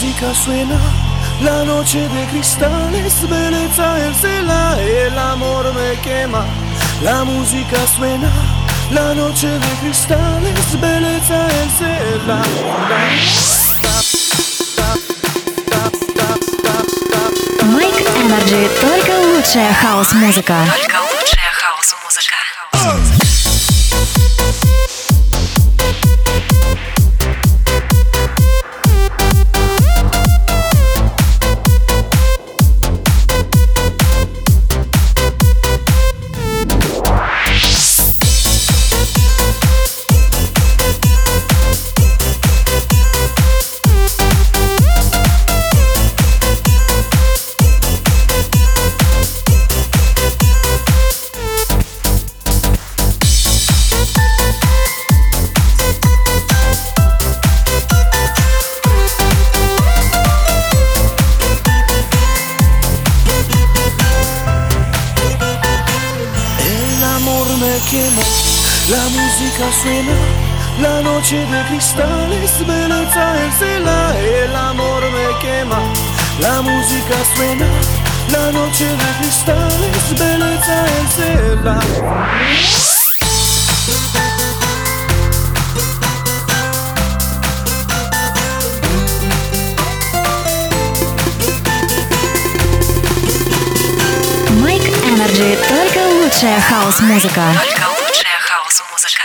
música suena, la noche de cristales, belleza el cela, el amor me quema. La música suena, la noche de cristales, belleza el cela. Make Energy, только лучшая хаус-музыка. Только лучшая хаус-музыка. La música suena, la noche de cristales, belleza el cela, el amor me quema. La música suena, la noche de cristales, belleza el cela. Make Energy, только лучшая хаус-музыка. Только лучшая хаус-музыка.